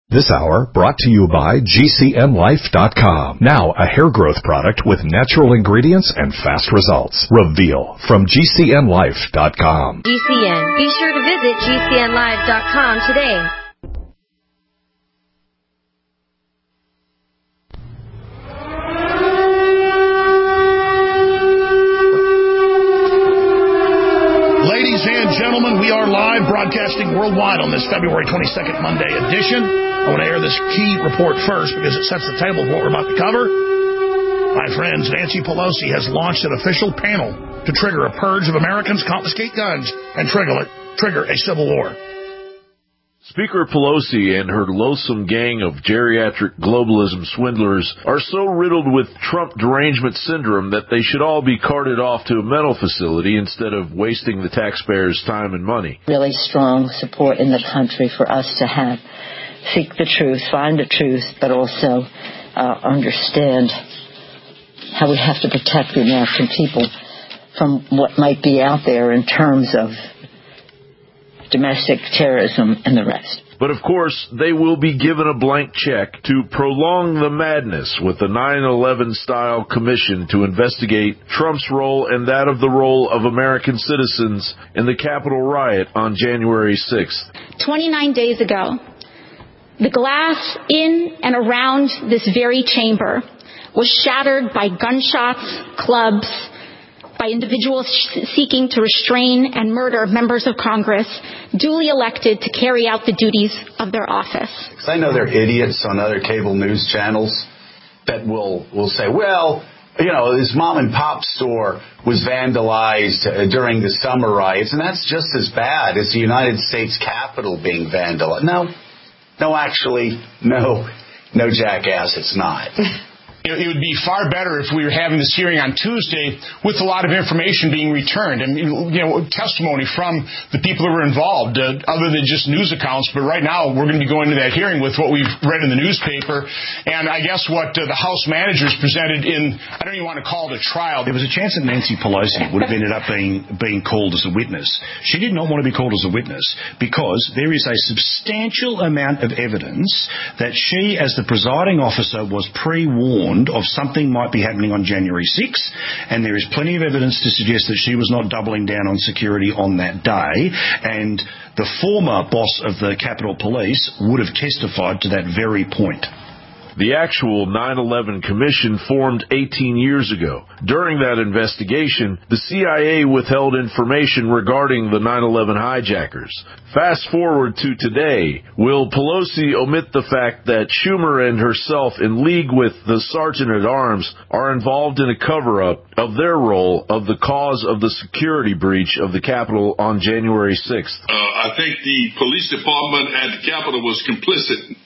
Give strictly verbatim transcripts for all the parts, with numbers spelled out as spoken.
This hour brought to you by G C N Life dot com. Now a hair growth product with natural ingredients and fast results. Reveal from G C N Life dot com. G C N. Be sure to visit G C N Live dot com today. Ladies and gentlemen, we are live broadcasting worldwide on this February twenty-second Monday edition. I want to air this key report first because it sets the table for what we're about to cover. My friends, Nancy Pelosi has launched an official panel to trigger a purge of Americans, confiscate guns, and trigger, trigger a civil war. Speaker Pelosi and her loathsome gang of geriatric globalism swindlers are so riddled with Trump derangement syndrome that they should all be carted off to a mental facility instead of wasting the taxpayers' time and money. Really strong support in the country for us to have. Seek the truth, find the truth, but also uh, understand how we have to protect the American people from what might be out there in terms of domestic terrorism and the rest. But of course, they will be given a blank check to prolong the madness with the nine eleven style commission to investigate Trump's role and that of the role of American citizens in the Capitol riot on January sixth. twenty-nine days ago, the glass in and around this very chamber was shattered by gunshots, clubs, by individuals seeking to restrain and murder members of Congress duly elected to carry out the duties of their office. I know there are idiots on other cable news channels that will, will say, well, you know, this mom and pop store was vandalized uh, during the summer riots, and that's just as bad as the United States Capitol being vandalized. No, no, actually, no, no, jackass, it's not. It would be far better if we were having this hearing on Tuesday with a lot of information being returned and, you know, testimony from the people that were involved, uh, other than just news accounts. But right now, we're going to be going to that hearing with what we've read in the newspaper. And I guess what uh, the House managers presented in, I don't even want to call it a trial. There was a chance that Nancy Pelosi would have ended up being, being called as a witness. She did not want to be called as a witness because there is a substantial amount of evidence that she, as the presiding officer, was pre-warned of something might be happening on January sixth, and there is plenty of evidence to suggest that she was not doubling down on security on that day, and the former boss of the Capitol Police would have testified to that very point. The actual nine eleven Commission formed eighteen years ago. During that investigation, the C I A withheld information regarding the nine eleven hijackers. Fast forward to today. Will Pelosi omit the fact that Schumer and herself, in league with the Sergeant-at-Arms, are involved in a cover-up of their role of the cause of the security breach of the Capitol on January sixth? Uh, I think the police department at the Capitol was complicit.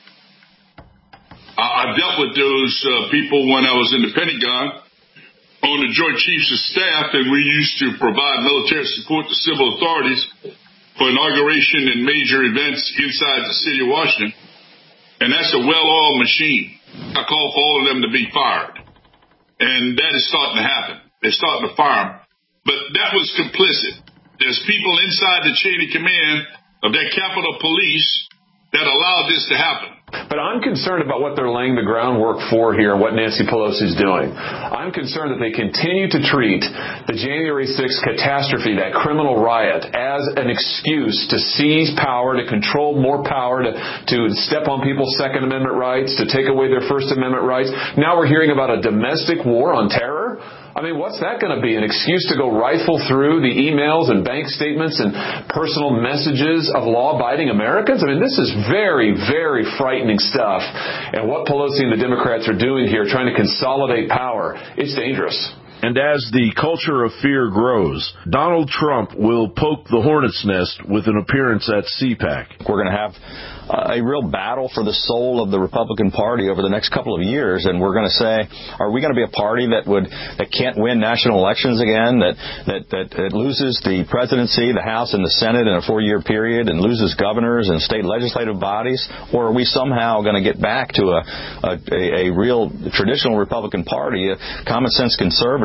I dealt with those uh, people when I was in the Pentagon on the Joint Chiefs of Staff, and we used to provide military support to civil authorities for inauguration and major events inside the city of Washington. And that's a well-oiled machine. I call for all of them to be fired. And that is starting to happen. They're starting to fire them. But that was complicit. There's people inside the chain of command of that Capitol Police that allowed this to happen. But I'm concerned about what they're laying the groundwork for here and what Nancy Pelosi's doing. I'm concerned that they continue to treat the January sixth catastrophe, that criminal riot, as an excuse to seize power, to control more power, to, to step on people's Second Amendment rights, to take away their First Amendment rights. Now we're hearing about a domestic war on terror. I mean, what's that going to be? An excuse to go rifle through the emails and bank statements and personal messages of law-abiding Americans? I mean, this is very, very frightening stuff. And what Pelosi and the Democrats are doing here, trying to consolidate power, it's dangerous. And as the culture of fear grows, Donald Trump will poke the hornet's nest with an appearance at C PAC. We're going to have a real battle for the soul of the Republican Party over the next couple of years, and we're going to say, are we going to be a party that would that can't win national elections again, that that that, that loses the presidency, the House, and the Senate in a four-year period, and loses governors and state legislative bodies, or are we somehow going to get back to a a, a real traditional Republican Party, a common sense conservative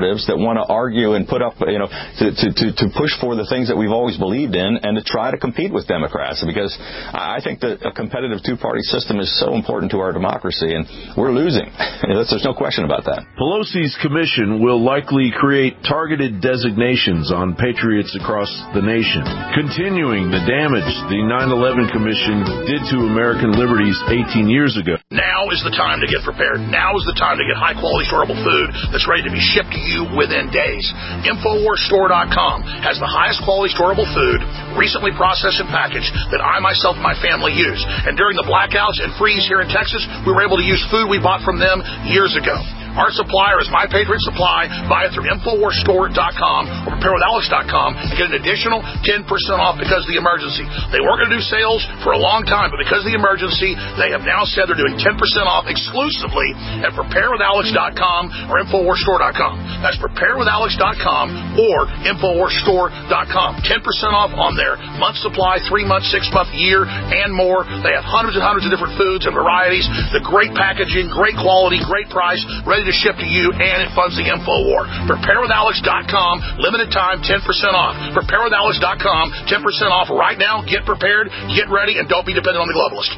conservatives that want to argue and put up, you know, to, to, to, to push for the things that we've always believed in and to try to compete with Democrats. Because I think that a competitive two-party system is so important to our democracy, and we're losing. There's no question about that. Pelosi's commission will likely create targeted designations on patriots across the nation, continuing the damage the nine eleven Commission did to American liberties eighteen years ago. Now is the time to get prepared. Now is the time to get high-quality, storable food that's ready to be shipped to you within days. Infowars Store dot com has the highest quality storable food, recently processed and packaged, that I myself and my family use. And during the blackouts and freeze here in Texas, we were able to use food we bought from them years ago. Our supplier is My Patriot Supply. Buy it through Infowars Store dot com or Prepare With Alex dot com and get an additional ten percent off because of the emergency. They weren't going to do sales for a long time, but because of the emergency, they have now said they're doing ten percent off exclusively at Prepare With Alex dot com or Infowars Store dot com. That's Prepare With Alex dot com or Infowars Store dot com. ten percent off on their month supply, three month, six month, year, and more. They have hundreds and hundreds of different foods and varieties. The great packaging, great quality, great price, ready to ship to you, and it funds the InfoWar. Prepare With Alex dot com, limited time, ten percent off. Prepare With Alex dot com, ten percent off right now. Get prepared, get ready, and don't be dependent on the globalist.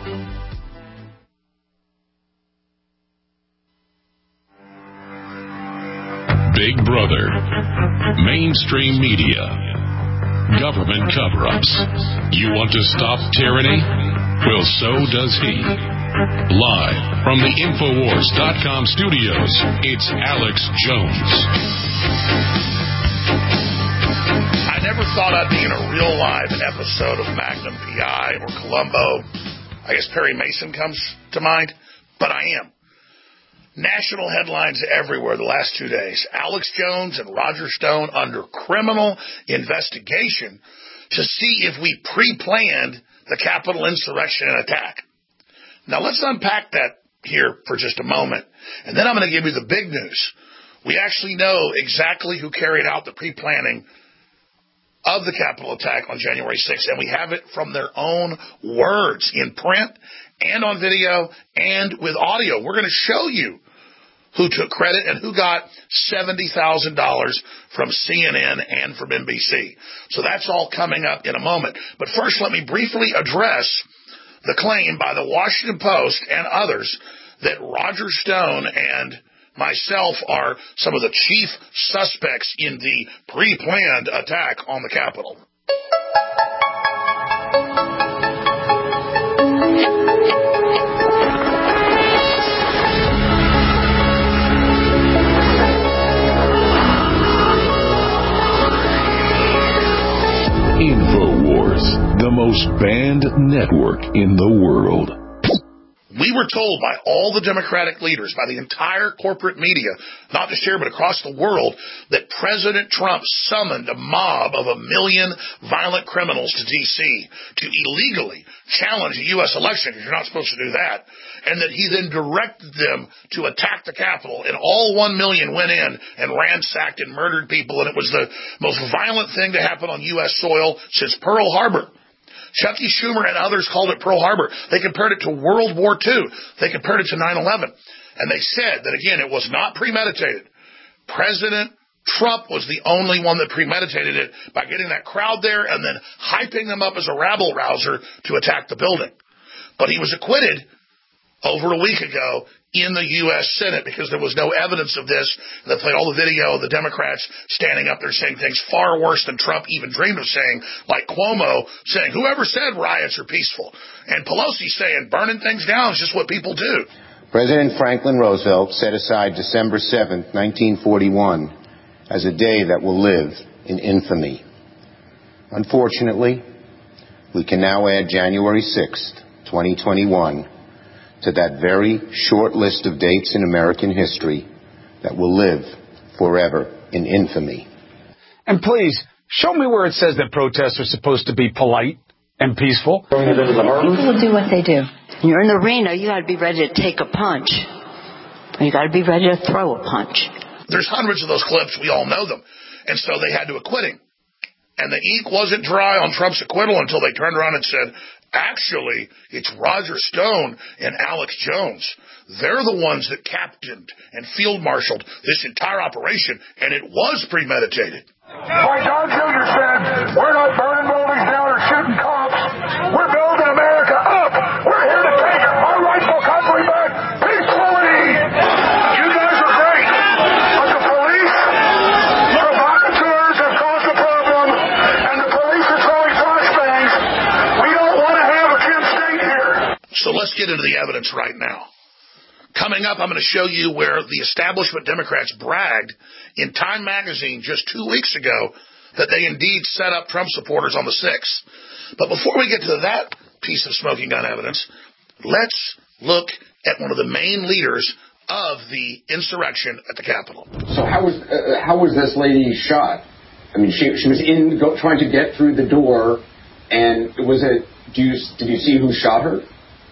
Big Brother, mainstream media, government cover-ups. You want to stop tyranny? Well, so does he. Live from the Infowars dot com studios, it's Alex Jones. I never thought I'd be in a real live episode of Magnum P I or Columbo. I guess Perry Mason comes to mind, but I am. National headlines everywhere the last two days. Alex Jones and Roger Stone under criminal investigation to see if we pre-planned the Capitol insurrection and attack. Now, let's unpack that here for just a moment, and then I'm going to give you the big news. We actually know exactly who carried out the pre-planning of the Capitol attack on January sixth, and we have it from their own words in print and on video and with audio. We're going to show you who took credit and who got seventy thousand dollars from C N N and from N B C. So that's all coming up in a moment. But first, let me briefly address the claim by the Washington Post and others that Roger Stone and myself are some of the chief suspects in the pre-planned attack on the Capitol. InfoWars, the most banned network in the world. We were told by all the Democratic leaders, by the entire corporate media, not just here but across the world, that President Trump summoned a mob of a million violent criminals to D C to illegally challenge a U S election, because you're not supposed to do that, and that he then directed them to attack the Capitol, and all one million went in and ransacked and murdered people, and it was the most violent thing to happen on U S soil since Pearl Harbor. Chucky Schumer and others called it Pearl Harbor. They compared it to World War Two. They compared it to nine eleven. And they said that, again, it was not premeditated. President Trump was the only one that premeditated it by getting that crowd there and then hyping them up as a rabble-rouser to attack the building. But he was acquitted over a week ago in the U S Senate because there was no evidence of this. They played all the video of the Democrats standing up there saying things far worse than Trump even dreamed of saying, like Cuomo saying, whoever said riots are peaceful? And Pelosi saying burning things down is just what people do. President Franklin Roosevelt set aside December seventh, nineteen forty-one as a day that will live in infamy. Unfortunately, we can now add January sixth, twenty twenty-one to that very short list of dates in American history that will live forever in infamy. And please, show me where it says that protests are supposed to be polite and peaceful. People will do what they do. You're in the arena, you got to be ready to take a punch. You got to be ready to throw a punch. There's hundreds of those clips. We all know them. And so they had to acquit him. And the ink wasn't dry on Trump's acquittal until they turned around and said, actually, it's Roger Stone and Alex Jones. They're the ones that captained and field-marshaled this entire operation, and it was premeditated. When Don Junior said, we're not burning buildings down or shooting cops, we're building America up. We're here to take our rightful country back peacefully. You guys are great, but the police, provocateurs have caused the problem, and the police are throwing flashbangs. We don't want to have a Kent State here. So let's get into the evidence right now. Coming up, I'm going to show you where the establishment Democrats bragged in Time magazine just two weeks ago that they indeed set up Trump supporters on the sixth. But before we get to that piece of smoking gun evidence, let's look at one of the main leaders of the insurrection at the Capitol. So how was uh, how was this lady shot? I mean, she she was in go, trying to get through the door, and was it? Do you did you see who shot her?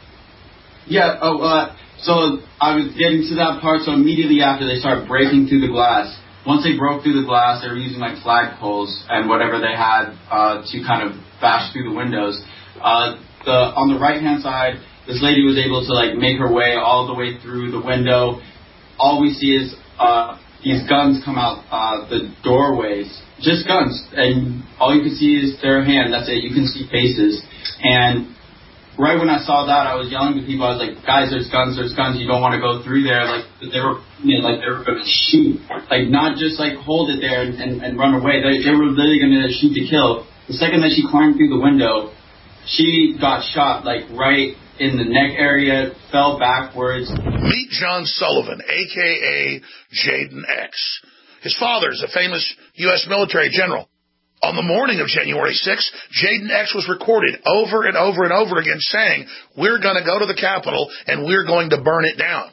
Yeah. Oh. Uh, So I was getting to that part, so immediately after they started breaking through the glass. Once they broke through the glass, they were using like flagpoles and whatever they had uh, to kind of bash through the windows. Uh, the on the right-hand side, this lady was able to like make her way all the way through the window. All we see is uh, these guns come out uh, the doorways, just guns, and all you can see is their hand. That's it. You can see faces. And right when I saw that, I was yelling to people. I was like, guys, there's guns, there's guns. You don't want to go through there. Like, they were, you know, like, they were going to shoot. Like, not just, like, hold it there and, and, and run away. They, they were literally going to shoot to kill. The second that she climbed through the window, she got shot, like, right in the neck area, fell backwards. Meet John Sullivan, a k a. Jaden X. His father is a famous U S military general. On the morning of January sixth, Jaden X was recorded over and over and over again saying, we're going to go to the Capitol and we're going to burn it down.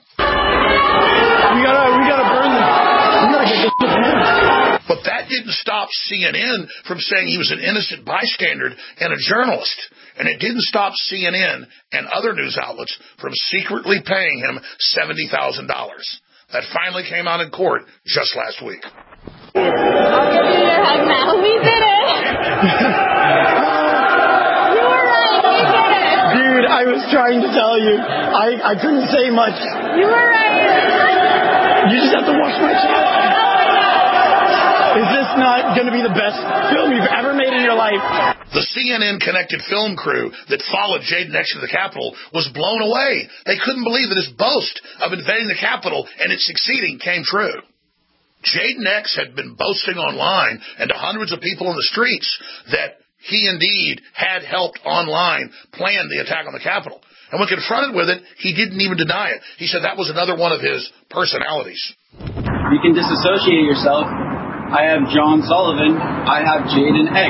We gotta, we gotta burn this. We gotta get this shit down. But that didn't stop C N N from saying he was an innocent bystander and a journalist. And it didn't stop C N N and other news outlets from secretly paying him seventy thousand dollars. That finally came out in court just last week. I'll give you your hug now. We did it. You were right. We did it. Dude, I was trying to tell you. I, I couldn't say much. You were right. You just have to wash my chest. Is this not going to be the best film you've ever made in your life? The C N N-connected film crew that followed Jaden X to the Capitol was blown away. They couldn't believe that his boast of invading the Capitol and it succeeding came true. Jaden X had been boasting online and to hundreds of people in the streets that he indeed had helped online plan the attack on the Capitol. And when confronted with it, he didn't even deny it. He said that was another one of his personalities. You can disassociate yourself. I have John Sullivan. I have Jaden X.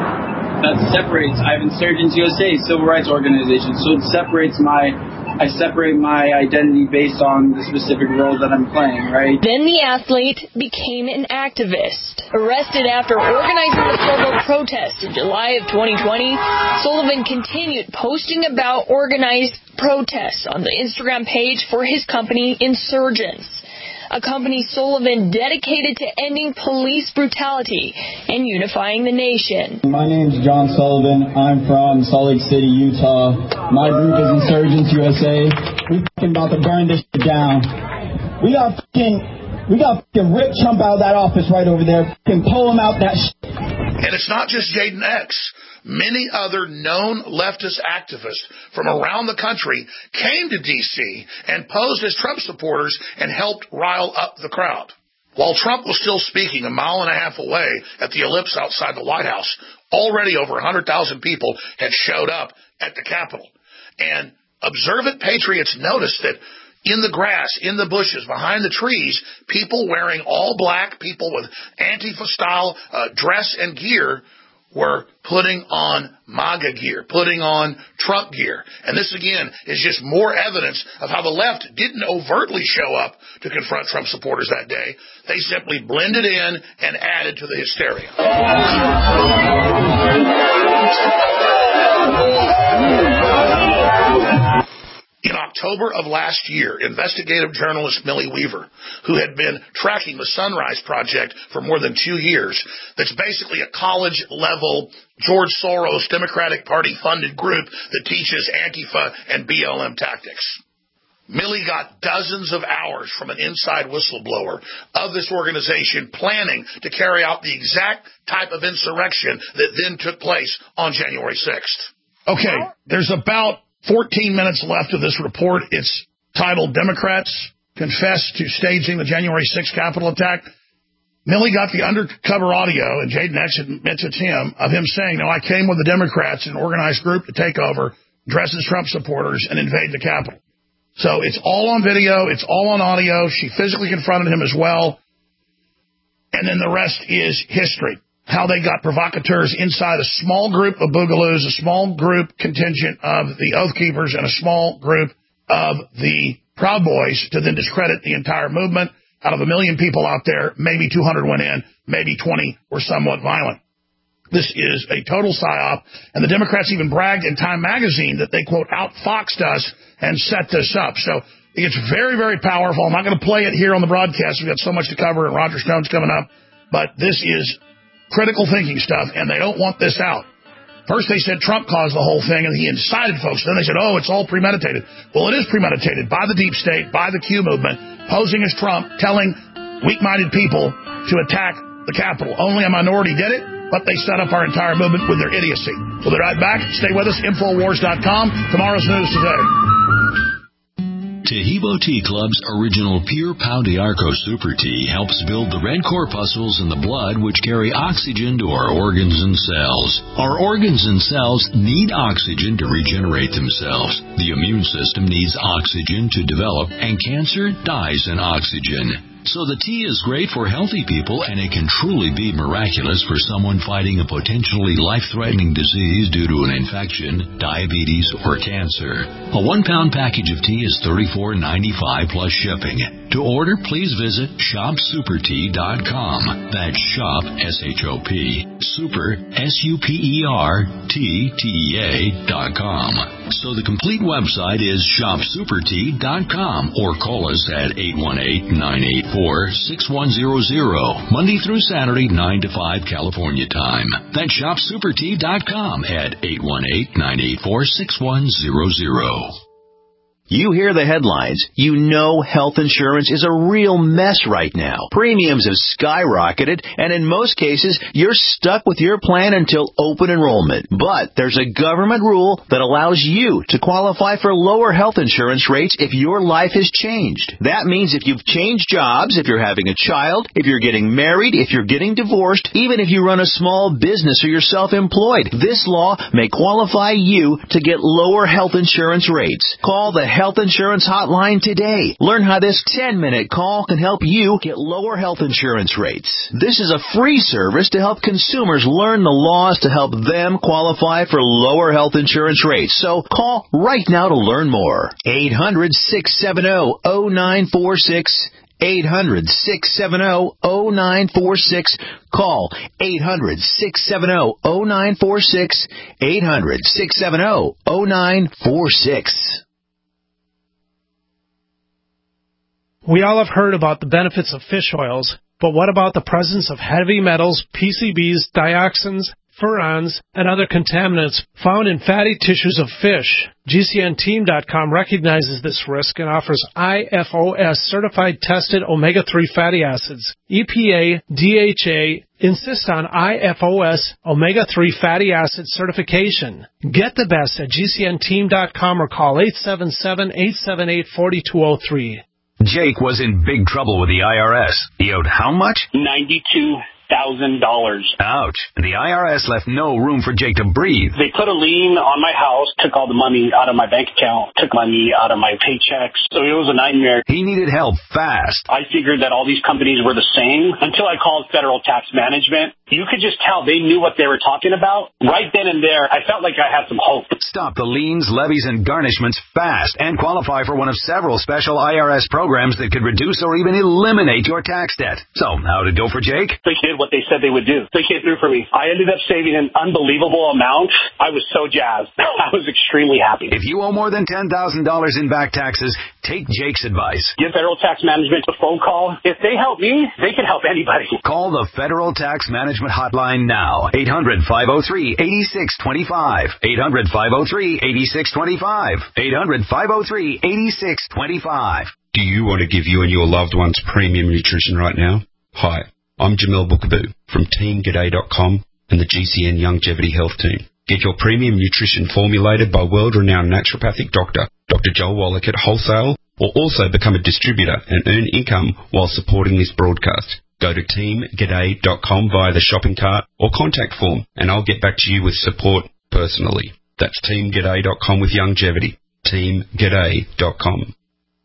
That separates. I have Insurgents U S A, civil rights organization. So it separates my, I separate my identity based on the specific role that I'm playing, right? Then the athlete became an activist. Arrested after organizing the Provo protest in July of twenty twenty, Sullivan continued posting about organized protests on the Instagram page for his company, Insurgents, a company Sullivan dedicated to ending police brutality and unifying the nation. My name's John Sullivan. I'm from Salt Lake City, Utah. My group is Insurgents U S A. We fucking about to burn this shit down. We got fucking, we got fucking Rip Trump out of that office right over there. Fucking pull him out that shit. And it's not just Jaden X. Many other known leftist activists from around the country came to D C and posed as Trump supporters and helped rile up the crowd. While Trump was still speaking a mile and a half away at the Ellipse outside the White House, already over one hundred thousand people had showed up at the Capitol. And observant patriots noticed that in the grass, in the bushes, behind the trees, people wearing all black, people with Antifa-style uh, dress and gear were putting on MAGA gear, putting on Trump gear. And this, again, is just more evidence of how the left didn't overtly show up to confront Trump supporters that day. They simply blended in and added to the hysteria. In October of last year, investigative journalist Millie Weaver, who had been tracking the Sunrise Project for more than two years, that's basically a college-level George Soros Democratic Party-funded group that teaches Antifa and B L M tactics. Millie got dozens of hours from an inside whistleblower of this organization planning to carry out the exact type of insurrection that then took place on January sixth. Okay, there's about fourteen minutes left of this report. It's titled Democrats Confess to Staging the January sixth Capitol Attack. Millie got the undercover audio, and Jaden X mentions him, of him saying, no, I came with the Democrats, an organized group to take over, dress as Trump supporters, and invade the Capitol. So it's all on video. It's all on audio. She physically confronted him as well. And then the rest is history. How they got provocateurs inside a small group of boogaloos, a small group contingent of the Oath Keepers, and a small group of the Proud Boys to then discredit the entire movement. Out of a million people out there, maybe two hundred went in, maybe twenty were somewhat violent. This is a total psyop, and the Democrats even bragged in Time magazine that they, quote, outfoxed us and set this up. So it's very, very powerful. I'm not going to play it here on the broadcast. We've got so much to cover, and Roger Stone's coming up. But this is critical thinking stuff, and they don't want this out. First they said Trump caused the whole thing, and he incited folks. Then they said, oh, it's all premeditated. Well, it is premeditated by the deep state, by the Q movement, posing as Trump, telling weak-minded people to attack the Capitol. Only a minority did it, but they set up our entire movement with their idiocy. We'll be right back. Stay with us, Infowars dot com. Tomorrow's news today. Taheebo Tea Club's original Pure Pau d'Arco Super Tea helps build the red corpuscles in the blood which carry oxygen to our organs and cells. Our organs and cells need oxygen to regenerate themselves. The immune system needs oxygen to develop, and cancer dies in oxygen. So the tea is great for healthy people, and it can truly be miraculous for someone fighting a potentially life-threatening disease due to an infection, diabetes, or cancer. A one-pound package of tea is thirty-four ninety-five plus shipping. To order, please visit shop super tea dot com. That's shop, S H O P, super, S U P E R, T, T E A, dot com. So the complete website is shop super tea dot com, or call us at eight one eight, nine eight four, six one zero zero, Monday through Saturday, nine to five California time. That's shop super tea dot com at eight one eight, nine eight four, six one zero zero. You hear the headlines. You know health insurance is a real mess right now. Premiums have skyrocketed, and in most cases, you're stuck with your plan until open enrollment. But there's a government rule that allows you to qualify for lower health insurance rates if your life has changed. That means if you've changed jobs, if you're having a child, if you're getting married, if you're getting divorced, even if you run a small business or you're self-employed, this law may qualify you to get lower health insurance rates. Call the Health Insurance Hotline today. Learn how this ten-minute call can help you get lower health insurance rates. This is a free service to help consumers learn the laws to help them qualify for lower health insurance rates. So call right now to learn more. eight hundred, six seven zero, zero nine four six. eight hundred, six seven zero, zero nine four six. Call eight hundred, six seven zero, zero nine four six. eight hundred, six seven zero, zero nine four six. We all have heard about the benefits of fish oils, but what about the presence of heavy metals, P C Bs, dioxins, furans, and other contaminants found in fatty tissues of fish? G C N team dot com recognizes this risk and offers I F O S certified tested omega three fatty acids. E P A, D H A insist on I F O S omega three fatty acid certification. Get the best at G C N team dot com or call eight seven seven, eight seven eight, four two zero three. Jake was in big trouble with the I R S. He owed how much? ninety-two thousand dollars. Ouch. The I R S left no room for Jake to breathe. They put a lien on my house, took all the money out of my bank account, took money out of my paychecks. So it was a nightmare. He needed help fast. I figured that all these companies were the same until I called Federal Tax Management. you could just tell they knew what they were talking about. Right then and there, I felt like I had some hope. Stop the liens, levies, and garnishments fast and qualify for one of several special I R S programs that could reduce or even eliminate your tax debt. So, how'd it go for Jake? They did what they said they would do. They came through for me. I ended up saving an unbelievable amount. I was so jazzed. I was extremely happy. If you owe more than ten thousand dollars in back taxes, take Jake's advice. Give Federal Tax Management a phone call. If they help me, they can help anybody. Call the Federal Tax Management Hotline now. eight hundred, five oh three, eight six two five. eight hundred, five oh three, eight six two five. eight hundred, five oh three, eight six two five. Do you want to give you and your loved ones premium nutrition right now? Hi, I'm Jamel Bookaboo from Team G'day dot com and the G C N Longevity Health Team. Get your premium nutrition formulated by world-renowned naturopathic doctor, Doctor Joel Wallach at wholesale, or also become a distributor and earn income while supporting this broadcast. Go to Team G'day dot com via the shopping cart or contact form, and I'll get back to you with support personally. That's Team G'day dot com with longevity. Team G'day dot com.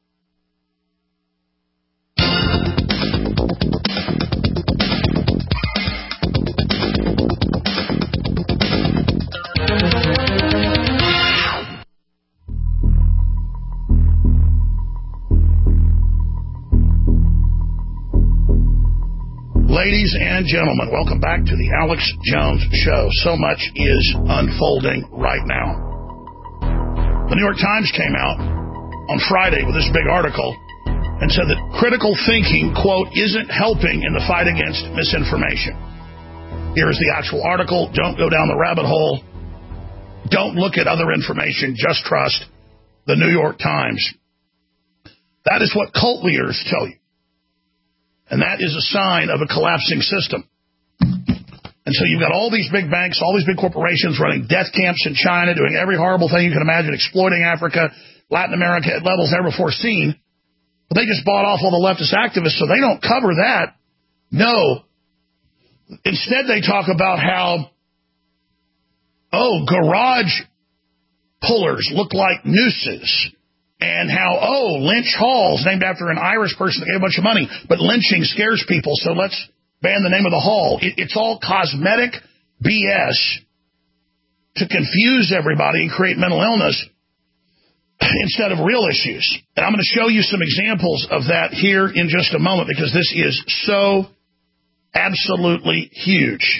Ladies and gentlemen, welcome back to the Alex Jones Show. So much is unfolding right now. The New York Times came out on Friday with this big article and said that critical thinking, quote, isn't helping in the fight against misinformation. Here's the actual article. Don't go down the rabbit hole. Don't look at other information. Just trust the New York Times. That is what cult leaders tell you. And that is a sign of a collapsing system. And so you've got all these big banks, all these big corporations running death camps in China, doing every horrible thing you can imagine, exploiting Africa, Latin America at levels never before seen. But they just bought off all the leftist activists, so they don't cover that. No. Instead, they talk about how, oh, garage pullers look like nooses. And how, oh, Lynch Hall's named after an Irish person that gave a bunch of money, but lynching scares people, so let's ban the name of the hall. It, it's all cosmetic B S to confuse everybody and create mental illness instead of real issues. And I'm going to show you some examples of that here in just a moment, because this is so absolutely huge.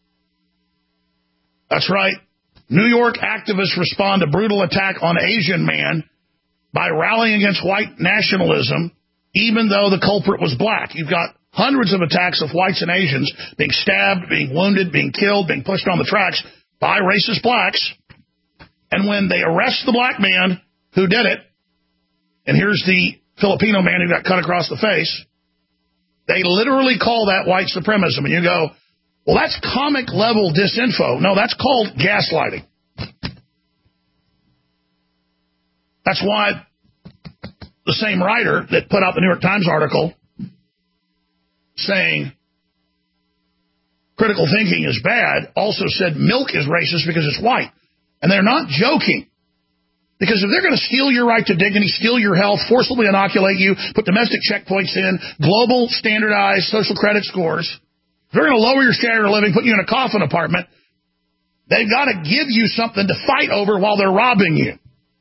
That's right. New York activists respond to brutal attack on Asian man by rallying against white nationalism, even though the culprit was black. You've got hundreds of attacks of whites and Asians being stabbed, being wounded, being killed, being pushed on the tracks by racist blacks. And when they arrest the black man who did it, and here's the Filipino man who got cut across the face, they literally call that white supremacism. And you go, well, that's comic level disinfo. No, that's called gaslighting. That's why the same writer that put out the New York Times article saying critical thinking is bad also said milk is racist because it's white. And they're not joking. Because if they're going to steal your right to dignity, steal your health, forcibly inoculate you, put domestic checkpoints in, global standardized social credit scores, if they're going to lower your standard of living, put you in a coffin apartment, they've got to give you something to fight over while they're robbing you.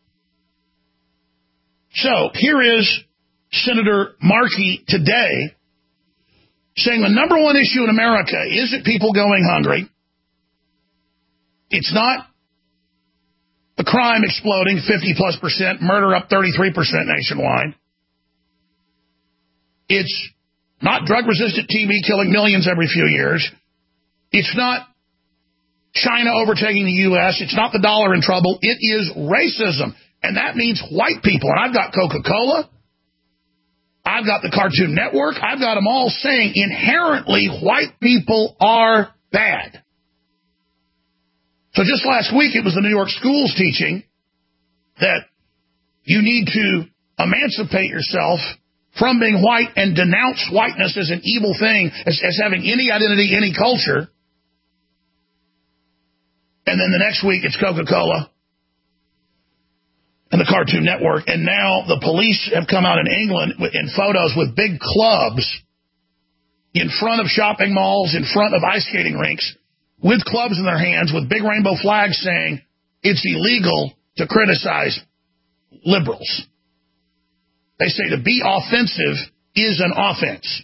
So here is Senator Markey today saying the number one issue in America isn't people going hungry. It's not the crime exploding fifty plus percent, murder up thirty-three percent nationwide. It's not drug-resistant T B killing millions every few years. It's not China overtaking the U S. It's not the dollar in trouble. It is racism. And that means white people. And I've got Coca-Cola. I've got the Cartoon Network. I've got them all saying inherently white people are bad. So just last week, it was the New York schools teaching that you need to emancipate yourself from being white and denounce whiteness as an evil thing, as, as having any identity, any culture. And then the next week, it's Coca-Cola and the Cartoon Network. And now the police have come out in England in photos with big clubs in front of shopping malls, in front of ice skating rinks, with clubs in their hands, with big rainbow flags saying it's illegal to criticize liberals. They say to be offensive is an offense.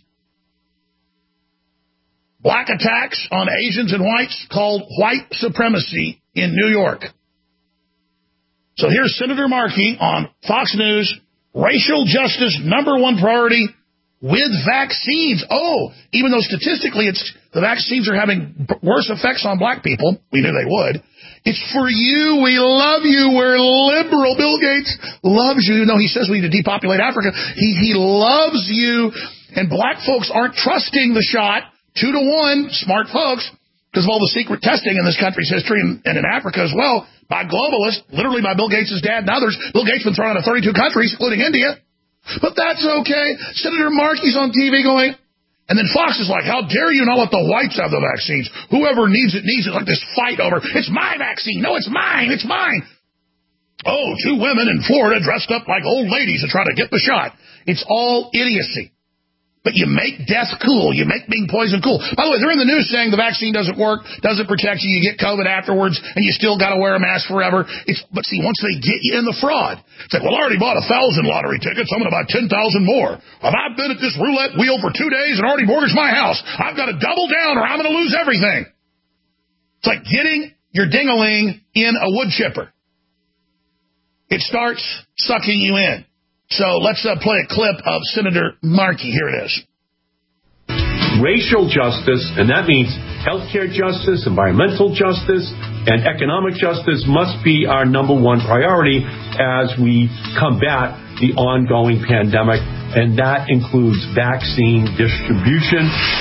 Black attacks on Asians and whites called white supremacy in New York. So here's Senator Markey on Fox News. Racial justice, number one priority with vaccines. Oh, even though statistically it's the vaccines are having worse effects on black people. We knew they would. It's for you. We love you. We're liberal. Bill Gates loves you. No, he says we need to depopulate Africa. He, he loves you. And black folks aren't trusting the shot. Two to one, smart folks, because of all the secret testing in this country's history and, and in Africa as well, by globalists, literally by Bill Gates' dad and others. Bill Gates has been thrown out of thirty-two countries, including India. But that's okay. Senator Markey's on T V going, and then Fox is like, how dare you not let the whites have the vaccines? Whoever needs it needs it, like this fight over, it's my vaccine. No, it's mine. It's mine. Oh, two women in Florida dressed up like old ladies to try to get the shot. It's all idiocy. But you make death cool. You make being poisoned cool. By the way, they're in the news saying the vaccine doesn't work, doesn't protect you, you get COVID afterwards, and you still got to wear a mask forever. It's, but see, once they get you in the fraud, it's like, well, I already bought a thousand lottery tickets. I'm going to buy ten thousand more. Well, I've been at this roulette wheel for two days and already mortgaged my house. I've got to double down or I'm going to lose everything. It's like getting your ding-a-ling in a wood chipper. It starts sucking you in. So let's uh, play a clip of Senator Markey. Here it is. Racial justice, and that means healthcare justice, environmental justice, and economic justice must be our number one priority as we combat the ongoing pandemic, and that includes vaccine distribution.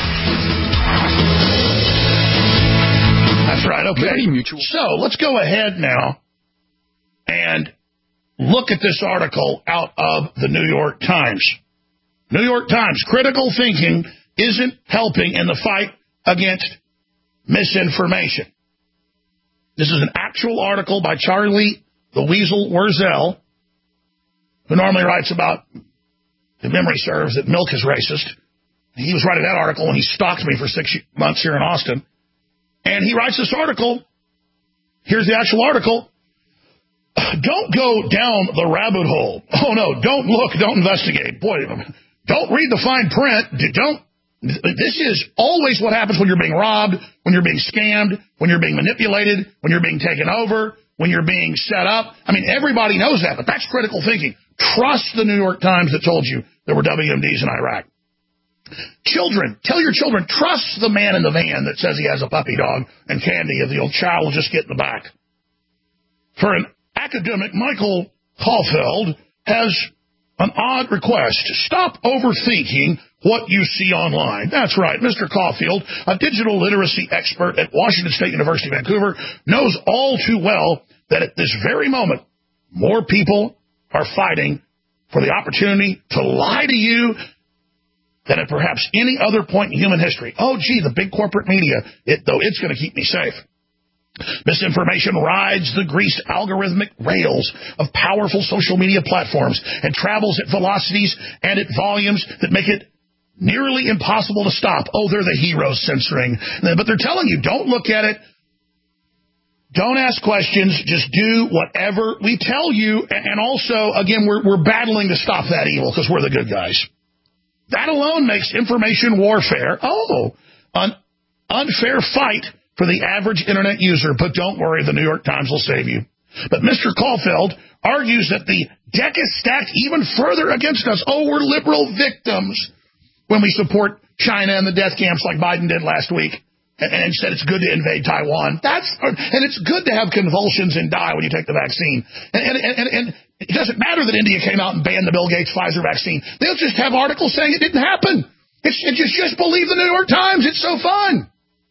That's right. Okay. So let's go ahead now and look at this article out of the New York Times. New York Times, critical thinking isn't helping in the fight against misinformation. This is an actual article by Charlie the Weasel Wurzel, who normally writes about, if memory serves, that milk is racist. He was writing that article when he stalked me for six months here in Austin. And he writes this article. Here's the actual article. Don't go down the rabbit hole. Oh, no, don't look, don't investigate. Boy, don't read the fine print. Don't. This is always what happens when you're being robbed, when you're being scammed, when you're being manipulated, when you're being taken over, when you're being set up. I mean, everybody knows that, but that's critical thinking. Trust the New York Times that told you there were W M Ds in Iraq. Children, tell your children, trust the man in the van that says he has a puppy dog and candy if the old child will just get in the back. For an academic, Michael Caulfield has an odd request. Stop overthinking what you see online. That's right. Mister Caulfield, a digital literacy expert at Washington State University, Vancouver, knows all too well that at this very moment, more people are fighting for the opportunity to lie to you than at perhaps any other point in human history. Oh, gee, the big corporate media, it, though it's going to keep me safe. Misinformation rides the greased algorithmic rails of powerful social media platforms and travels at velocities and at volumes that make it nearly impossible to stop. Oh, they're the heroes censoring. But they're telling you, don't look at it. Don't ask questions. Just do whatever we tell you. And also, again, we're, we're battling to stop that evil because we're the good guys. That alone makes information warfare, oh, an unfair fight for the average internet user. But don't worry, the New York Times will save you. But Mister Caulfield argues that the deck is stacked even further against us. Oh, we're liberal victims when we support China and the death camps like Biden did last week and, and said it's good to invade Taiwan. That's and it's good to have convulsions and die when you take the vaccine. And, and, and, and it doesn't matter that India came out and banned the Bill Gates Pfizer vaccine. They'll just have articles saying it didn't happen. It's, it just, just believe the New York Times. It's so fun.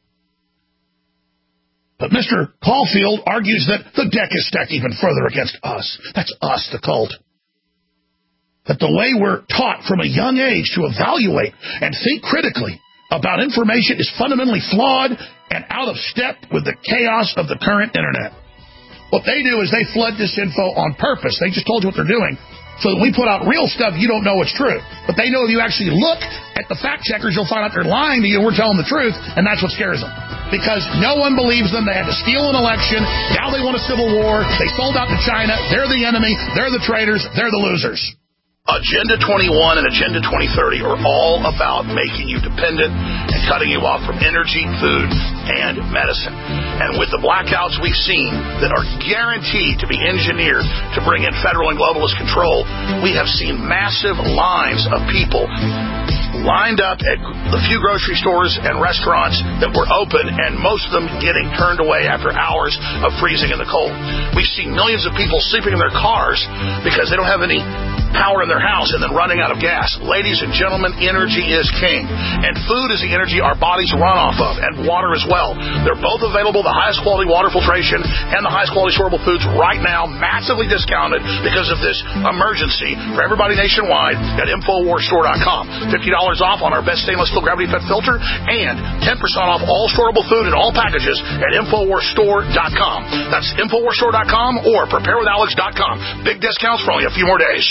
But Mister Caulfield argues that the deck is stacked even further against us. That's us, the cult. That the way we're taught from a young age to evaluate and think critically about information is fundamentally flawed and out of step with the chaos of the current internet. What they do is they flood this info on purpose. They just told you what they're doing So when we put out real stuff, you don't know it's true. But they know if you actually look at the fact checkers, you'll find out they're lying to you. We're telling the truth, and that's what scares them. Because no one believes them. They had to steal an election. Now they want a civil war. They sold out to China. They're the enemy. They're the traitors. They're the losers. Agenda twenty-one and Agenda twenty thirty are all about making you dependent and cutting you off from energy, food, and medicine. And with the blackouts we've seen that are guaranteed to be engineered to bring in federal and globalist control, we have seen massive lines of people lined up at the few grocery stores and restaurants that were open, and most of them getting turned away after hours of freezing in the cold. We've seen millions of people sleeping in their cars because they don't have any power in their house and then running out of gas. Ladies and gentlemen, energy is king. And food is the energy our bodies run off of, and water as well. They're both available, the highest quality water filtration and the highest quality storable foods right now, massively discounted because of this emergency for everybody nationwide at Infowars Store dot com. fifty dollars off on our best stainless steel gravity fed filter and ten percent off all storable food and all packages at Infowars Store dot com. That's Infowars Store dot com or Prepare With Alex dot com. Big discounts for only a few more days.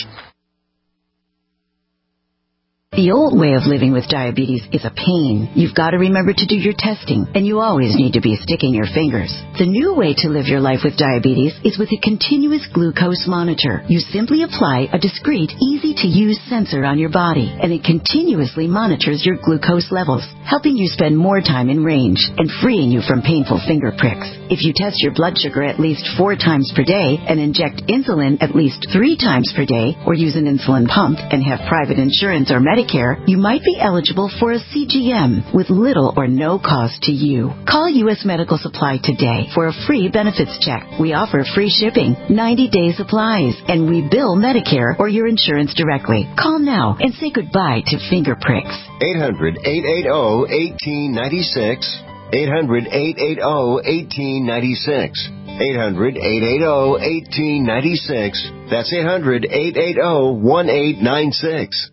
The old way of living with diabetes is a pain. You've got to remember to do your testing, and you always need to be sticking your fingers. The new way to live your life with diabetes is with a continuous glucose monitor. You simply apply a discreet, easy-to-use sensor on your body, and it continuously monitors your glucose levels, helping you spend more time in range and freeing you from painful finger pricks. If you test your blood sugar at least four times per day and inject insulin at least three times per day, or use an insulin pump and have private insurance or Medicare, you might be eligible for a C G M with little or no cost to you. Call U S Medical Supply today for a free benefits check. We offer free shipping, ninety-day supplies, and we bill Medicare or your insurance directly. Call now and say goodbye to finger pricks. eight hundred, eight eight zero, one eight nine six. eight hundred, eight eight zero, one eight nine six. eight hundred, eight eight zero, one eight nine six. That's eight hundred, eight eight zero, one eight nine six.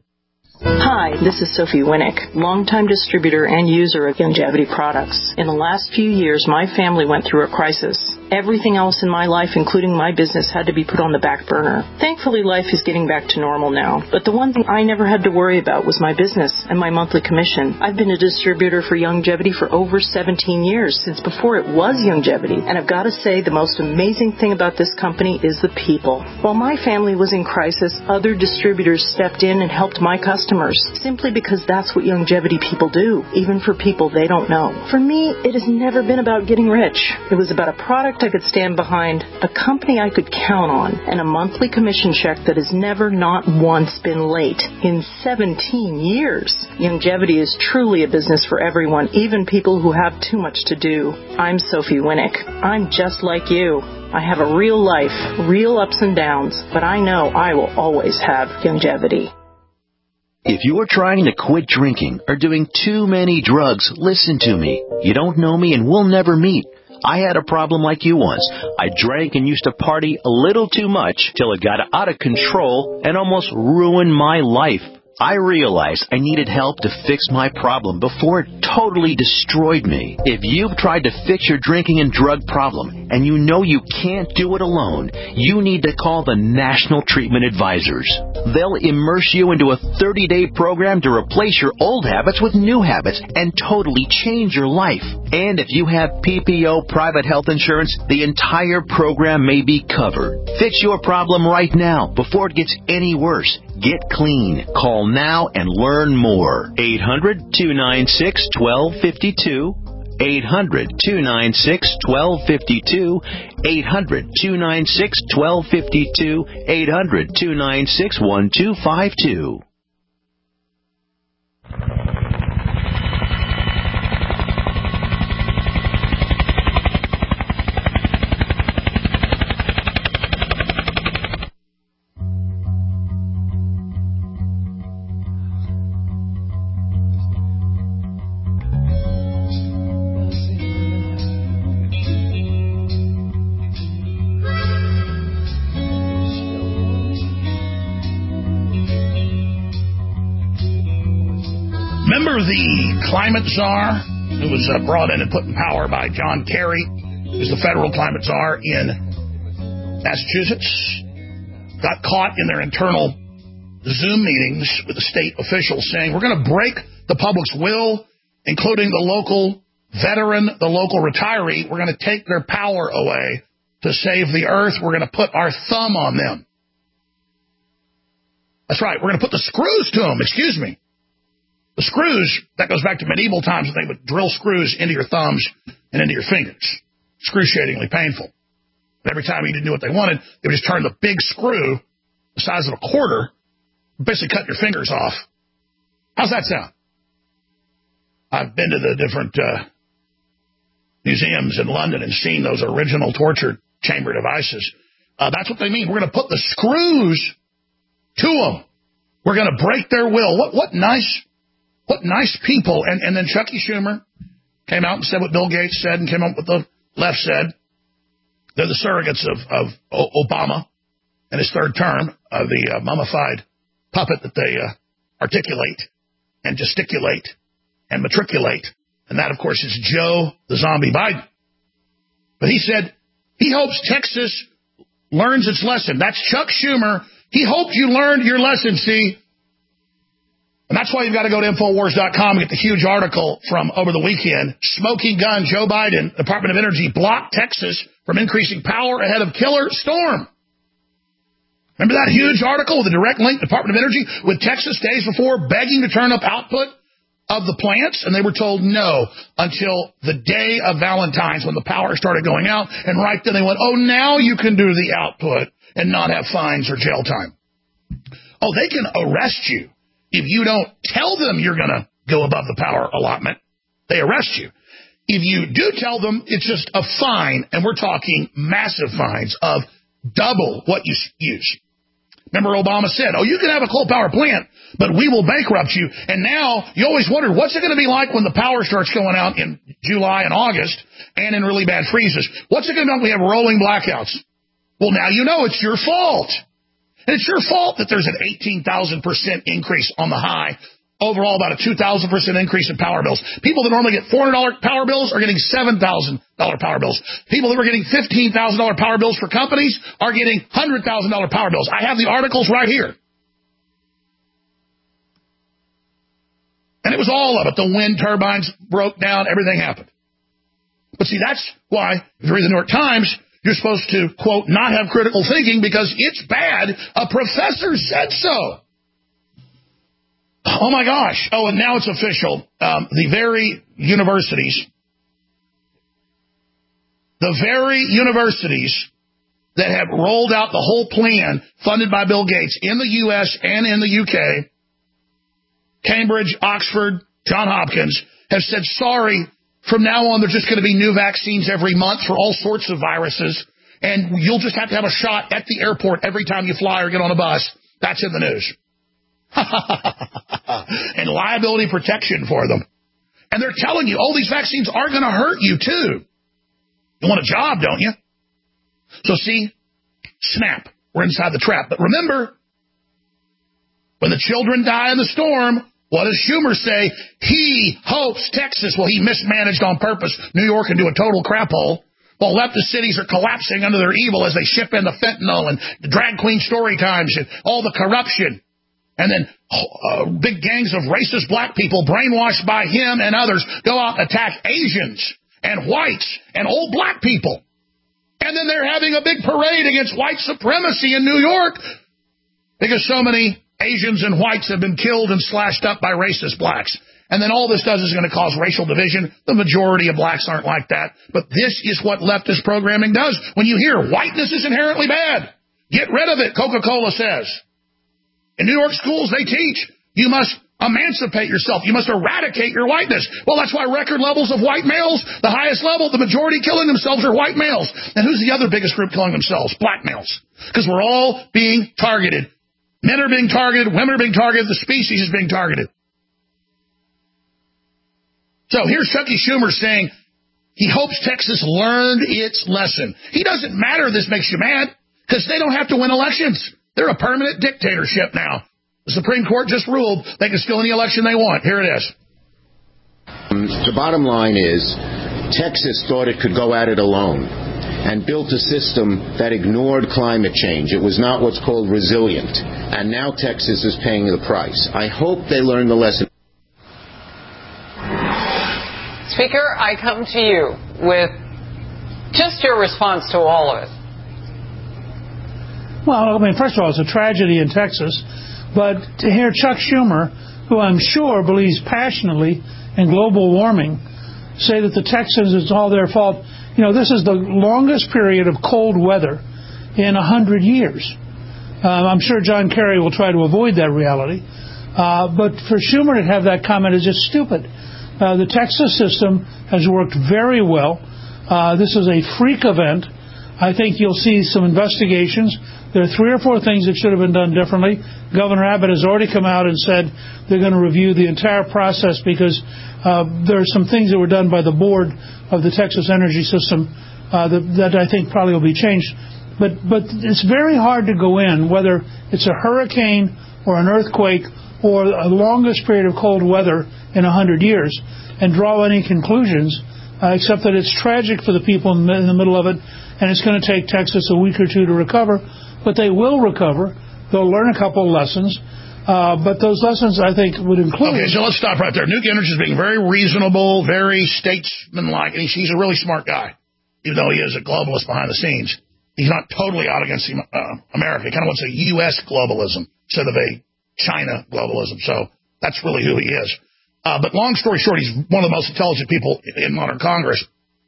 Hi, this is Sophie Winnick, longtime distributor and user of Youngevity products. In the last few years, my family went through a crisis. Everything else in my life, including my business, had to be put on the back burner. Thankfully, life is getting back to normal now. But the one thing I never had to worry about was my business and my monthly commission. I've been a distributor for Youngevity for over seventeen years, since before it was Youngevity. And I've got to say, the most amazing thing about this company is the people. While my family was in crisis, other distributors stepped in and helped my customers, simply because that's what Youngevity people do, even for people they don't know. For me, it has never been about getting rich. It was about a product I could stand behind, a company I could count on, and a monthly commission check that has never, not once, been late in seventeen years. Youngevity is truly a business for everyone, even people who have too much to do. I'm Sophie Winnick. I'm just like you. I have a real life, real ups and downs, but I know I will always have Youngevity. If you are trying to quit drinking or doing too many drugs, listen to me. You don't know me and we'll never meet. I had a problem like you once. I drank and used to party a little too much till it got out of control and almost ruined my life. I realized I needed help to fix my problem before it totally destroyed me. If you've tried to fix your drinking and drug problem and you know you can't do it alone, you need to call the National Treatment Advisors. They'll immerse you into a thirty-day program to replace your old habits with new habits and totally change your life. And if you have P P O private health insurance, the entire program may be covered. Fix your problem right now before it gets any worse. Get clean. Call now and learn more. eight hundred, two nine six, one two five two. eight hundred, two nine six, one two five two. eight hundred, two nine six, one two five two. eight hundred, two nine six, one two five two. Remember the climate czar who was uh, brought in and put in power by John Kerry, who's the federal climate czar in Massachusetts? got caught in their internal Zoom meetings with the state officials saying, we're going to break the public's will, including the local veteran, the local retiree. We're going to take their power away to save the earth. We're going to put our thumb on them. That's right. We're going to put the screws to them. Excuse me. The screws, that goes back to medieval times. They would drill screws into your thumbs and into your fingers. Excruciatingly painful. But every time you didn't do what they wanted, they would just turn the big screw, the size of a quarter, basically cut your fingers off. How's that sound? I've been to the different uh, museums in London and seen those original torture chamber devices. Uh, that's what they mean. We're going to put the screws to them. We're going to break their will. What what nice, what nice people. And, and then Chucky Schumer came out and said what Bill Gates said and came up with what the left said. They're the surrogates of, of Obama and his third term, uh, the uh, mummified puppet that they uh, articulate and gesticulate and matriculate. And that, of course, is Joe the Zombie Biden. But he said he hopes Texas learns its lesson. That's Chuck Schumer. He hoped you learned your lesson, see? And that's why you've got to go to Infowars dot com and get the huge article from over the weekend. Smoking gun, Joe Biden, Department of Energy, blocked Texas from increasing power ahead of killer storm. Remember that huge article with a direct link, Department of Energy, with Texas days before begging to turn up output of the plants? And they were told no until the day of Valentine's when the power started going out. And right then they went, oh, now you can do the output and not have fines or jail time. Oh, they can arrest you if you don't tell them you're going to go above the power allotment. They arrest you. If you do tell them, it's just a fine, and we're talking massive fines of double what you use. Remember Obama said, oh, you can have a coal power plant, but we will bankrupt you. And now you always wonder, what's it going to be like when the power starts going out in July and August and in really bad freezes? What's it going to be like when we have rolling blackouts? Well, now you know it's your fault. And it's your fault that there's an eighteen thousand percent increase on the high. Overall, about a two thousand percent increase in power bills. People that normally get four hundred dollars power bills are getting seven thousand dollars power bills. People that were getting fifteen thousand dollars power bills for companies are getting one hundred thousand dollars power bills. I have the articles right here. And it was all of it. The wind turbines broke down. Everything happened. But see, that's why, if you read the New York Times, you're supposed to, quote, not have critical thinking because it's bad. A professor said so. Oh, my gosh. Oh, and now it's official. Um, the very universities, the very universities that have rolled out the whole plan funded by Bill Gates in the U S and in the U K, Cambridge, Oxford, Johns Hopkins, have said, sorry, from now on there's just going to be new vaccines every month for all sorts of viruses, and you'll just have to have a shot at the airport every time you fly or get on a bus. That's in the news. And liability protection for them. And they're telling you, oh, these vaccines are going to hurt you too. You want a job, don't you? So see, snap, we're inside the trap. But remember, when the children die in the storm, what does Schumer say? He hopes Texas, well, he mismanaged on purpose New York into a total crap hole. While leftist cities are collapsing under their evil as they ship in the fentanyl and the drag queen story times and all the corruption. And then uh, big gangs of racist black people brainwashed by him and others go out and attack Asians and whites and old black people. And then they're having a big parade against white supremacy in New York because so many Asians and whites have been killed and slashed up by racist blacks. And then all this does is going to cause racial division. The majority of blacks aren't like that. But this is what leftist programming does. When you hear whiteness is inherently bad, get rid of it, Coca-Cola says. In New York schools, they teach you must emancipate yourself. You must eradicate your whiteness. Well, that's why record levels of white males, the highest level, the majority killing themselves are white males. And who's the other biggest group killing themselves? Black males. Because we're all being targeted. Men are being targeted. Women are being targeted. The species is being targeted. So here's Chucky Schumer saying he hopes Texas learned its lesson. He doesn't matter if this makes you mad because they don't have to win elections. They're a permanent dictatorship now. The Supreme Court just ruled they can steal any election they want. Here it is. The bottom line is Texas thought it could go at it alone. and built a system that ignored climate change. It was not what's called resilient. And now Texas is paying the price. I hope they learn the lesson. Speaker, I come to you with just your response to all of it. Well, I mean, first of all, it's a tragedy in Texas. But to hear Chuck Schumer, who I'm sure believes passionately in global warming, say that the Texans, it's all their fault. You know, this is the longest period of cold weather in a hundred years. Uh, I'm sure John Kerry will try to avoid that reality. Uh, but for Schumer to have that comment is just stupid. Uh, the Texas system has worked very well. Uh, this is a freak event. I think you'll see some investigations. There are three or four things that should have been done differently. Governor Abbott has already come out and said they're going to review the entire process because uh, there are some things that were done by the board of the Texas Energy System uh, that, that I think probably will be changed. But but it's very hard to go in, whether it's a hurricane or an earthquake or a longest period of cold weather in a hundred years, and draw any conclusions, uh, except that it's tragic for the people in the, in the middle of it, and it's going to take Texas a week or two to recover. But they will recover. They'll learn a couple of lessons. Uh, but those lessons, I think, would include... Okay, so let's stop right there. Newt Gingrich is being very reasonable, very statesmanlike, and he's, he's a really smart guy, even though he is a globalist behind the scenes. He's not totally out against uh, America. He kind of wants a U S globalism instead of a China globalism. So that's really who he is. Uh, but long story short, he's one of the most intelligent people in modern Congress.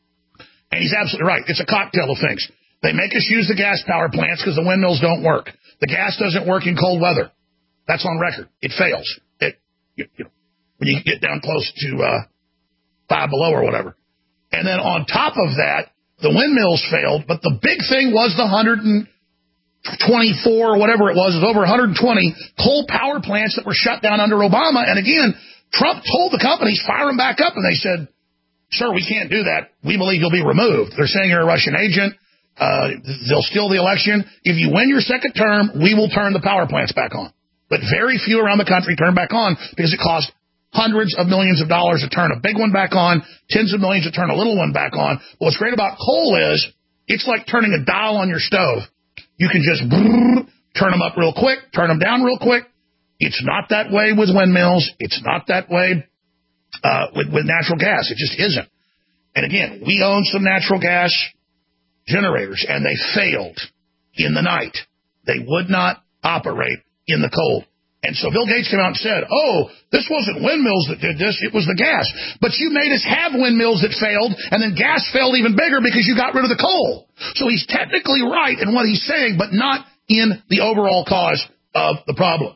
And he's absolutely right. It's a cocktail of things. They make us use the gas power plants because the windmills don't work. The gas doesn't work in cold weather. That's on record. It fails. It, you, you know, when you get down close to uh, five below or whatever. And then on top of that, the windmills failed. But the big thing was the one hundred twenty-four or whatever it was. It was over one hundred twenty coal power plants that were shut down under Obama. And again, Trump told the companies, fire them back up. And they said, sir, we can't do that. We believe you'll be removed. They're saying you're a Russian agent. Uh, they'll steal the election. If you win your second term, we will turn the power plants back on. But very few around the country turn back on because it costs hundreds of millions of dollars to turn a big one back on, tens of millions to turn a little one back on. But what's great about coal is it's like turning a dial on your stove. You can just brrr, turn them up real quick, turn them down real quick. It's not that way with windmills. It's not that way uh, with, with natural gas. It just isn't. And again, we own some natural gas generators, and they failed in the night. They would not operate in the cold. And so Bill Gates came out and said, oh, this wasn't windmills that did this, it was the gas. But you made us have windmills that failed, and then gas failed even bigger because you got rid of the coal. So he's technically right in what he's saying, but not in the overall cause of the problem.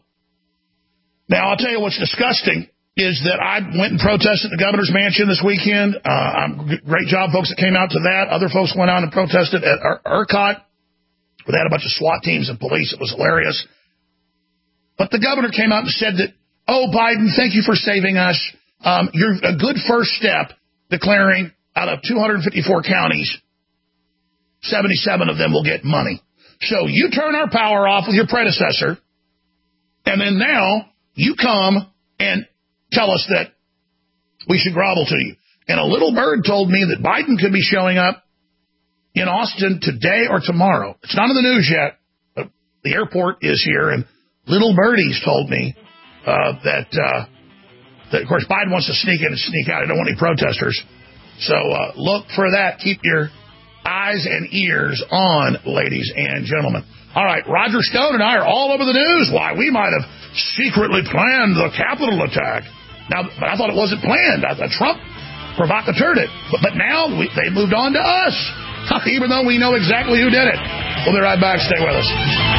Now, I'll tell you what's disgusting is that I went and protested the governor's mansion this weekend. Uh, I'm, great job, folks that came out to that. Other folks went out and protested at Er- ERCOT, where they had a bunch of SWAT teams and police. It was hilarious. But the governor came out and said that, oh, Biden, thank you for saving us. Um, you're a good first step declaring out of two hundred fifty-four counties, seventy-seven of them will get money. So you turn our power off with your predecessor, and then now you come and tell us that we should grovel to you. And a little bird told me that Biden could be showing up in Austin today or tomorrow. It's not in the news yet, but the airport is here, and little birdies told me uh, that, uh, that, of course, Biden wants to sneak in and sneak out. I don't want any protesters. So uh, look for that. Keep your eyes and ears on, ladies and gentlemen. All right, Roger Stone and I are all over the news. Why, we might have secretly planned the Capitol attack. Now, but I thought it wasn't planned. I thought Trump provocateured it. But, but now we, they moved on to us, even though we know exactly who did it. We'll be right back. Stay with us.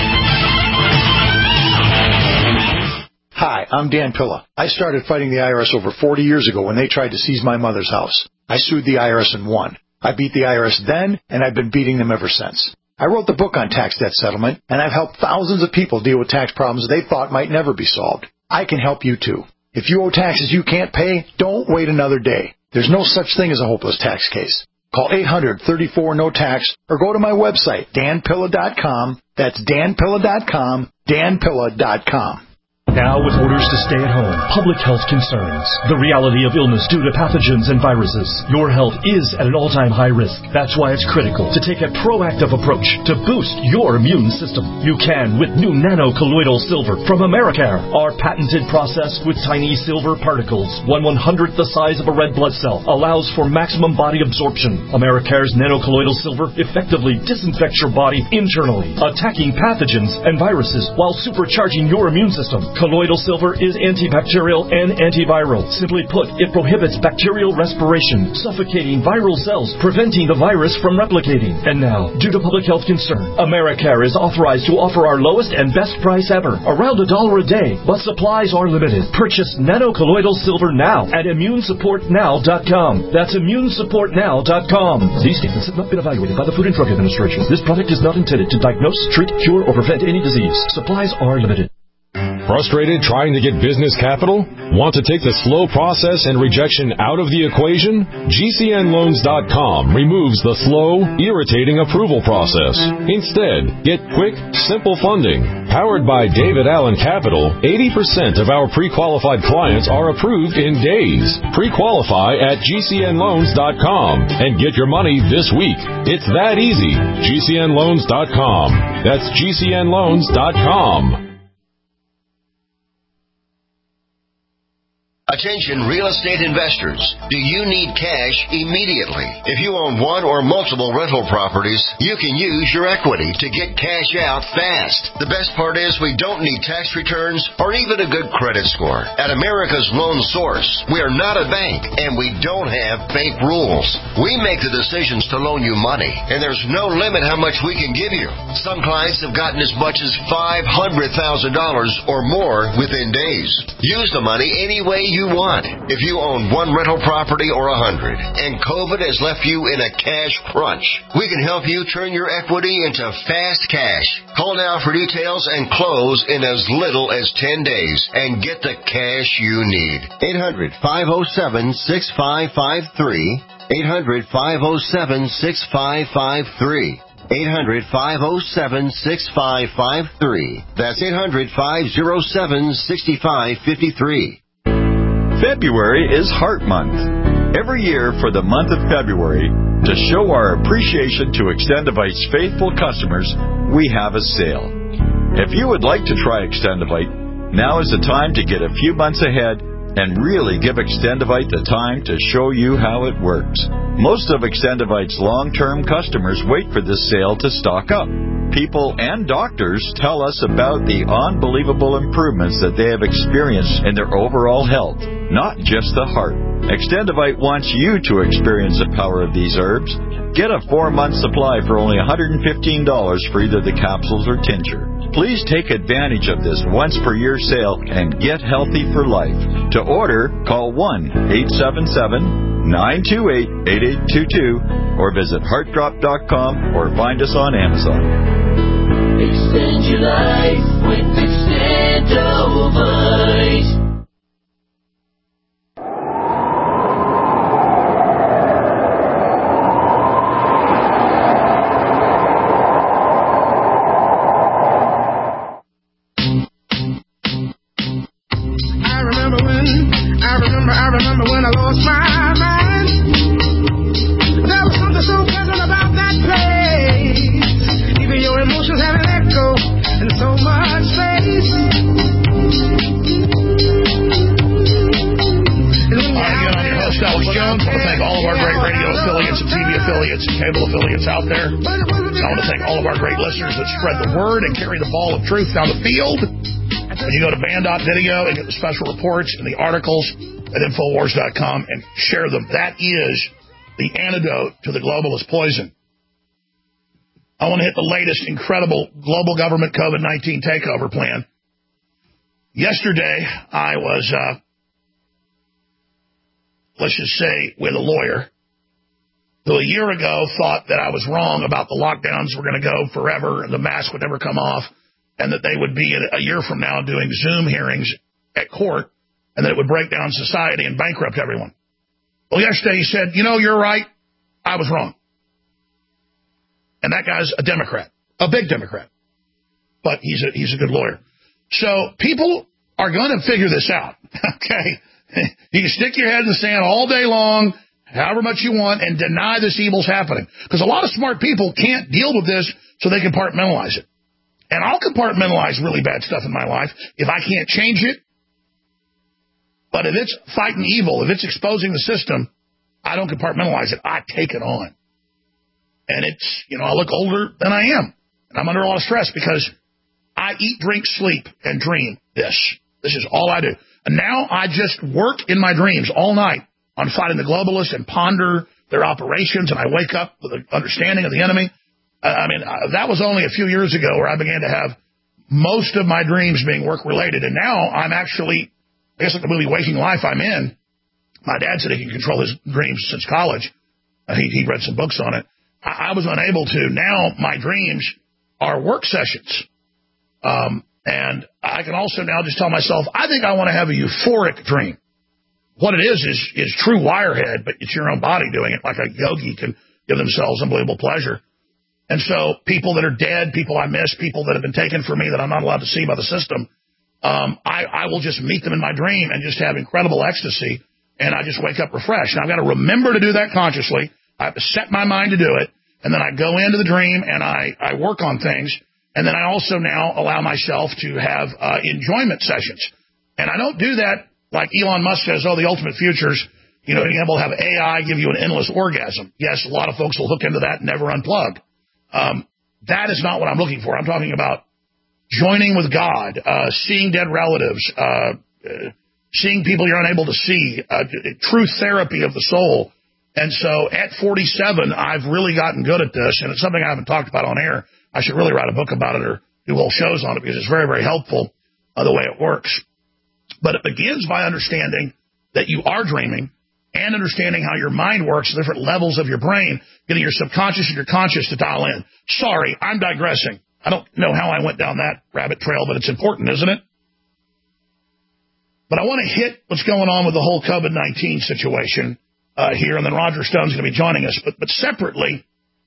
Hi, I'm Dan Pilla. I started fighting the I R S over forty years ago when they tried to seize my mother's house. I sued the I R S and won. I beat the I R S then, and I've been beating them ever since. I wrote the book on tax debt settlement, and I've helped thousands of people deal with tax problems they thought might never be solved. I can help you, too. If you owe taxes you can't pay, don't wait another day. There's no such thing as a hopeless tax case. Call eight hundred, thirty-four, no tax or go to my website, dan pilla dot com. That's dan pilla dot com, dan pilla dot com. Now with orders to stay at home, public health concerns, the reality of illness due to pathogens and viruses, your health is at an all-time high risk. That's why it's critical to take a proactive approach to boost your immune system. You can with new nano-colloidal silver from Americare. Our patented process with tiny silver particles, one one-hundredth the size of a red blood cell, allows for maximum body absorption. Americare's nano-colloidal silver effectively disinfects your body internally, attacking pathogens and viruses while supercharging your immune system. Colloidal silver is antibacterial and antiviral. Simply put, it prohibits bacterial respiration, suffocating viral cells, preventing the virus from replicating. And now, due to public health concern, Americare is authorized to offer our lowest and best price ever, around a dollar a day, but supplies are limited. Purchase nano-colloidal silver now at immune support now dot com. That's immune support now dot com. These statements have not been evaluated by the Food and Drug Administration. This product is not intended to diagnose, treat, cure, or prevent any disease. Supplies are limited. Frustrated trying to get business capital? Want to take the slow process and rejection out of the equation? G C N loans dot com removes the slow, irritating approval process. Instead, get quick, simple funding. Powered by David Allen Capital, eighty percent of our pre-qualified clients are approved in days. Pre-qualify at G C N loans dot com and get your money this week. It's that easy. G C N loans dot com. That's G C N loans dot com. Attention real estate investors. Do you need cash immediately? If you own one or multiple rental properties, you can use your equity to get cash out fast. The best part is we don't need tax returns or even a good credit score. At America's Loan Source, we are not a bank and we don't have bank rules. We make the decisions to loan you money, and there's no limit how much we can give you. Some clients have gotten as much as five hundred thousand dollars or more within days. Use the money any way you want. If you own one rental property or a hundred, and COVID has left you in a cash crunch, we can help you turn your equity into fast cash. Call now for details and close in as little as ten days and get the cash you need. eight hundred, five oh seven, six five five three. eight hundred, five oh seven, six five five three. eight hundred, five oh seven, six five five three. That's eight hundred, five oh seven, six five five three. February is Heart Month. Every year for the month of February, to show our appreciation to Extendivite's faithful customers, we have a sale. If you would like to try Extendivite, now is the time to get a few months ahead and really give Extendivite the time to show you how it works. Most of Extendivite's long-term customers wait for this sale to stock up. People and doctors tell us about the unbelievable improvements that they have experienced in their overall health, not just the heart. Extendivite wants you to experience the power of these herbs. Get a four-month supply for only one hundred fifteen dollars for either the capsules or tincture. Please take advantage of this once-per-year sale and get healthy for life. To order, call one eight seven seven, nine two eight, eight eight two two or visit heart drop dot com or find us on Amazon. Extend your life with Extendivite. Cable affiliates out there. I want to thank all of our great listeners that spread the word and carry the ball of truth down the field. And you go to band dot video and get the special reports and the articles at infowars dot com and share them. That is the antidote to the globalist poison. I want to hit the latest incredible global government COVID nineteen takeover plan. Yesterday, I was, uh, let's just say, with a lawyer who a year ago thought that I was wrong about the lockdowns were going to go forever and the mask would never come off and that they would be a year from now doing Zoom hearings at court and that it would break down society and bankrupt everyone. Well, yesterday he said, you know, you're right. I was wrong. And that guy's a Democrat, a big Democrat, but he's a, he's a good lawyer. So people are going to figure this out, okay? You can stick your head in the sand all day long, however much you want, and deny this evil's happening. Because a lot of smart people can't deal with this, so they compartmentalize it. And I'll compartmentalize really bad stuff in my life if I can't change it. But if it's fighting evil, if it's exposing the system, I don't compartmentalize it. I take it on. And it's, you know, I look older than I am. And I'm under a lot of stress because I eat, drink, sleep, and dream this. This is all I do. And now I just work in my dreams all night on fighting the globalists and ponder their operations, and I wake up with an understanding of the enemy. Uh, I mean, uh, that was only a few years ago where I began to have most of my dreams being work-related, and now I'm actually, I guess like the movie Waking Life I'm in, my dad said he can control his dreams since college. Uh, he, he read some books on it. I, I was unable to. Now my dreams are work sessions. Um, and I can also now just tell myself, I think I want to have a euphoric dream. What it is, is, is true wirehead, but it's your own body doing it, like a yogi can give themselves unbelievable pleasure. And so people that are dead, people I miss, people that have been taken from me that I'm not allowed to see by the system, um, I, I will just meet them in my dream and just have incredible ecstasy, and I just wake up refreshed. And I've got to remember to do that consciously. I have to set my mind to do it, and then I go into the dream and I, I work on things, and then I also now allow myself to have uh, enjoyment sessions. And I don't do that like Elon Musk says, oh, the ultimate future's, you know, being able to have A I give you an endless orgasm. Yes, a lot of folks will hook into that and never unplug. Um, that is not what I'm looking for. I'm talking about joining with God, uh, seeing dead relatives, uh, uh, seeing people you're unable to see, uh, true therapy of the soul. And so at forty-seven, I've really gotten good at this, and it's something I haven't talked about on air. I should really write a book about it or do whole shows on it because it's very, very helpful uh, the way it works. But it begins by understanding that you are dreaming and understanding how your mind works, the different levels of your brain, getting your subconscious and your conscious to dial in. Sorry, I'm digressing. I don't know how I went down that rabbit trail, but it's important, isn't it? But I want to hit what's going on with the whole COVID nineteen situation uh, here, and then Roger Stone's going to be joining us. But, but separately,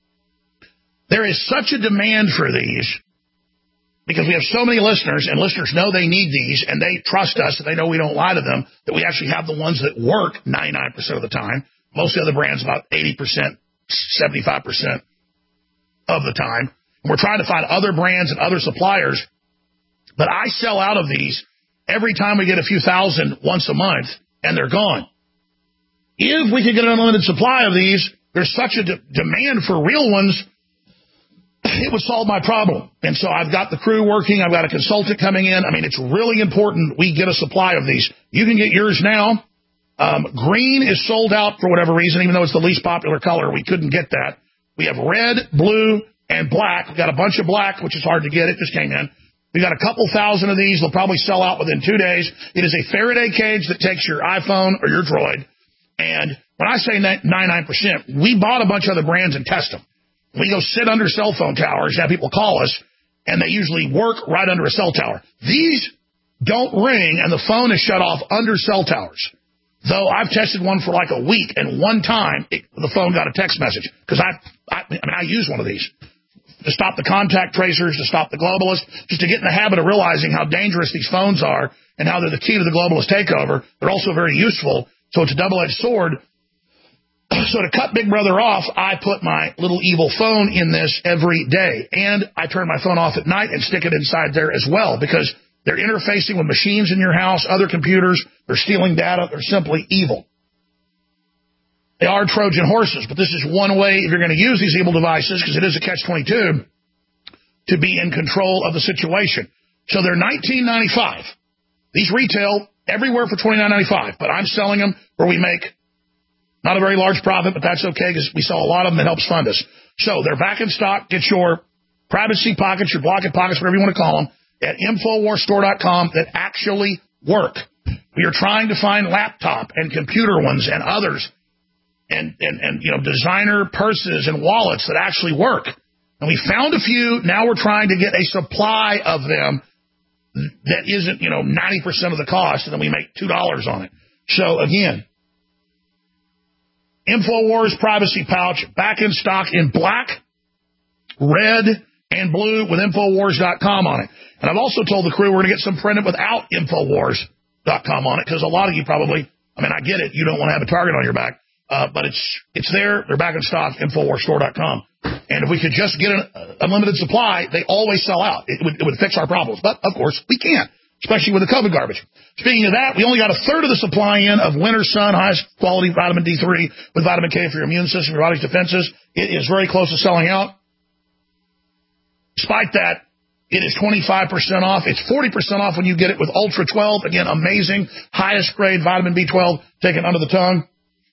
there is such a demand for these because we have so many listeners, and listeners know they need these, and they trust us, and they know we don't lie to them, that we actually have the ones that work ninety-nine percent of the time. Most of the other brands about eighty percent, seventy-five percent of the time. And we're trying to find other brands and other suppliers, but I sell out of these every time we get a few thousand once a month, and they're gone. If we could get an unlimited supply of these, there's such a de- demand for real ones, it would solve my problem. And so I've got the crew working. I've got a consultant coming in. I mean, it's really important we get a supply of these. You can get yours now. Um, green is sold out for whatever reason, even though it's the least popular color. We couldn't get that. We have red, blue, and black. We've got a bunch of black, which is hard to get. It just came in. We got a couple thousand of these. They'll probably sell out within two days. It is a Faraday cage that takes your iPhone or your Droid. And when I say ninety-nine percent, we bought a bunch of other brands and test them. We go sit under cell phone towers, have people call us, and they usually work right under a cell tower. These don't ring, and the phone is shut off under cell towers. Though I've tested one for like a week, and one time it, the phone got a text message. Because I, I, I mean, I use one of these to stop the contact tracers, to stop the globalists, just to get in the habit of realizing how dangerous these phones are and how they're the key to the globalist takeover. They're also very useful, so it's a double-edged sword. So to cut Big Brother off, I put my little evil phone in this every day. And I turn my phone off at night and stick it inside there as well, because they're interfacing with machines in your house, other computers. They're stealing data. They're simply evil. They are Trojan horses, but this is one way, if you're going to use these evil devices, because it is a catch twenty-two, to be in control of the situation. So they're nineteen ninety-five. These retail everywhere for twenty-nine ninety-five, but I'm selling them where we make not a very large profit, but that's okay because we sell a lot of them that helps fund us. So they're back in stock. Get your privacy pockets, your blocket pockets, whatever you want to call them, at Infowars Store dot com that actually work. We are trying to find laptop and computer ones and others and, and, and you know, designer purses and wallets that actually work. And we found a few. Now we're trying to get a supply of them that isn't, you know, ninety percent of the cost, and then we make two dollars on it. So, again, Infowars Privacy Pouch, back in stock in black, red, and blue with Infowars dot com on it. And I've also told the crew we're going to get some printed without Infowars dot com on it, because a lot of you probably, I mean, I get it, you don't want to have a target on your back, uh, but it's it's there, they're back in stock, Infowars Store dot com. And if we could just get an uh, unlimited supply, they always sell out. It would, it would fix our problems. But, of course, we can't, especially with the COVID garbage. Speaking of that, we only got a third of the supply in of Winter Sun, highest quality vitamin D three with vitamin K for your immune system, your body's defenses. It is very close to selling out. Despite that, it is twenty-five percent off. It's forty percent off when you get it with Ultra twelve. Again, amazing, highest grade vitamin B twelve taken under the tongue.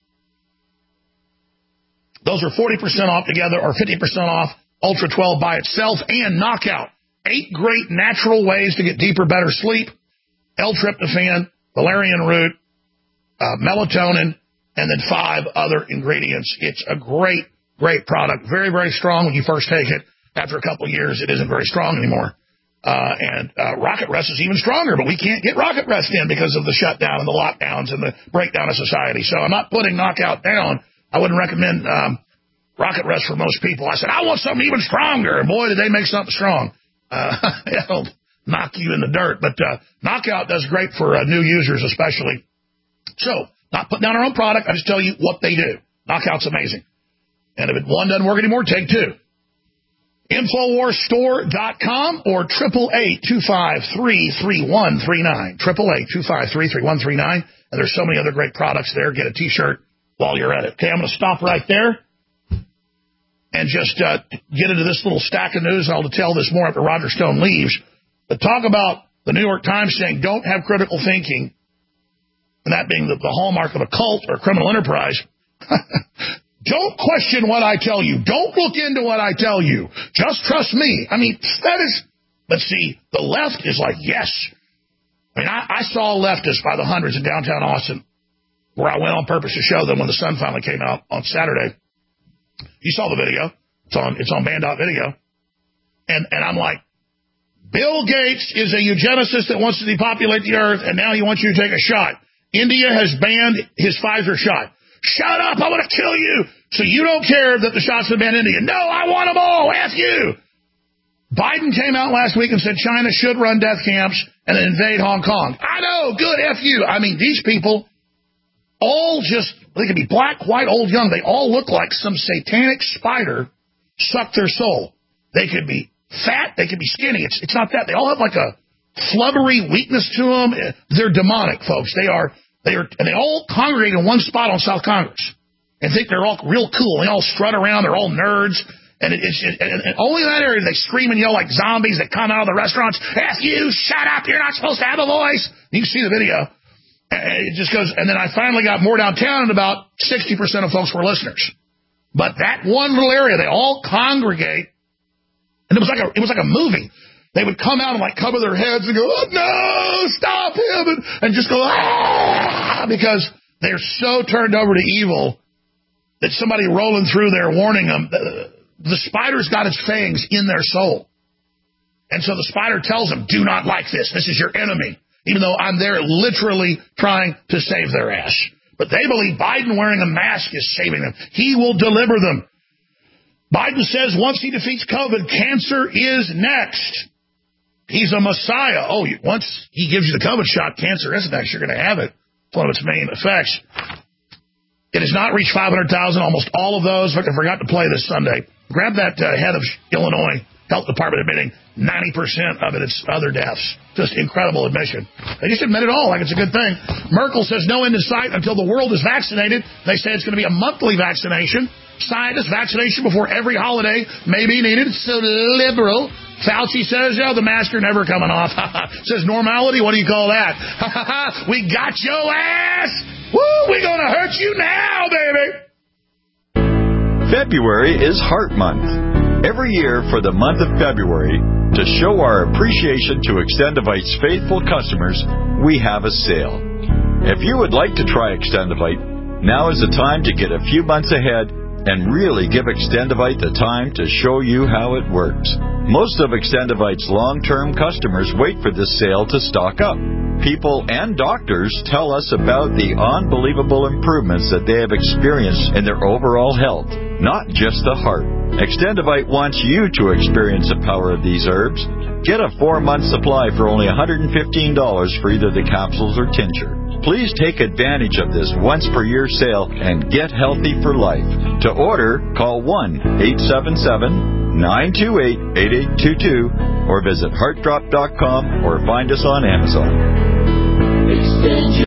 Those are forty percent off together, or fifty percent off Ultra twelve by itself, and Knockout. Eight great natural ways to get deeper, better sleep. L-tryptophan, valerian root, uh, melatonin, and then five other ingredients. It's a great, great product. Very, very strong when you first take it. After a couple of years, it isn't very strong anymore. Uh, and uh, Rocket Rest is even stronger, but we can't get Rocket Rest in because of the shutdown and the lockdowns and the breakdown of society. So I'm not putting Knockout down. I wouldn't recommend um, Rocket Rest for most people. I said, I want something even stronger. And boy, did they make something strong. Uh, it'll knock you in the dirt. But uh, Knockout does great for uh, new users especially. So, not putting down our own product. I just tell you what they do. Knockout's amazing. And if one doesn't work anymore, take two. Infowars Store dot com or eight eight eight, two five three, three one three nine. eight eight eight, two five three, three one three nine. And there's so many other great products there. Get a T-shirt while you're at it. Okay, I'm going to stop right there and just uh, get into this little stack of news, and I'll tell this more after Roger Stone leaves. But talk about the New York Times saying don't have critical thinking, and that being the, the hallmark of a cult or criminal enterprise. Don't question what I tell you. Don't look into what I tell you. Just trust me. I mean, that is, but see, the left is like, yes. I mean, I, I saw leftists by the hundreds in downtown Austin, where I went on purpose to show them when the sun finally came out on Saturday. You saw the video. It's on, it's on Band Video. And, and I'm like, Bill Gates is a eugenicist that wants to depopulate the earth, and now he wants you to take a shot. India has banned his Pfizer shot. Shut up, I want to kill you. So you don't care that the shots have been in India. No, I want them all. F you. Biden came out last week and said China should run death camps and then invade Hong Kong. I know, good, F you. I mean, these people all just, they could be black, white, old, young. They all look like some satanic spider sucked their soul. They could be fat, they could be skinny. It's, it's not that. They all have like a flubbery weakness to them. They're demonic, folks. They are... They are, and they all congregate in one spot on South Congress and think they're all real cool. They all strut around. They're all nerds. And, it, it's, it, and, and only in that area they scream and yell like zombies that come out of the restaurants. F you, shut up. You're not supposed to have a voice. You can see the video. And it just goes. And then I finally got more downtown, and about sixty percent of folks were listeners. But that one little area, they all congregate. And it was like a, it was like a movie. They would come out and like cover their heads and go, oh, no, stop him, and, and just go, ah, because they're so turned over to evil that somebody rolling through there warning them. The, the spider's got its fangs in their soul. And so the spider tells them, do not like this. This is your enemy, even though I'm there literally trying to save their ass. But they believe Biden wearing a mask is saving them. He will deliver them. Biden says once he defeats COVID, cancer is next. He's a messiah. Oh, once he gives you the COVID shot, cancer isn't next. You're going to have it. It's one of its main effects. It has not reached five hundred thousand. Almost all of those. I forgot to play this Sunday. Grab that uh, head of Illinois Health Department admitting ninety percent of it is other deaths. Just incredible admission. They just admit it all like it's a good thing. Merkel says no end in sight until the world is vaccinated. They say it's going to be a monthly vaccination. Scientists, vaccination before every holiday may be needed. So liberal. Fauci says, yeah, the mask are never coming off. Says normality, what do you call that? We got your ass. Woo, we're going to hurt you now, baby. February is Heart Month. Every year for the month of February, to show our appreciation to Extendivite's faithful customers, we have a sale. If you would like to try Extendivite, now is the time to get a few months ahead and really give Extendivite the time to show you how it works. Most of Extendivite's long-term customers wait for this sale to stock up. people and doctors tell us about the unbelievable improvements that they have experienced in their overall health, not just the heart. Extendivite wants you to experience the power of these herbs. Get a four-month supply for only one hundred fifteen dollars for either the capsules or tincture. Please take advantage of this once-per-year sale and get healthy for life. To order, call one eight seven seven, nine two eight, eight eight two two or visit heart drop dot com or find us on Amazon. Extend your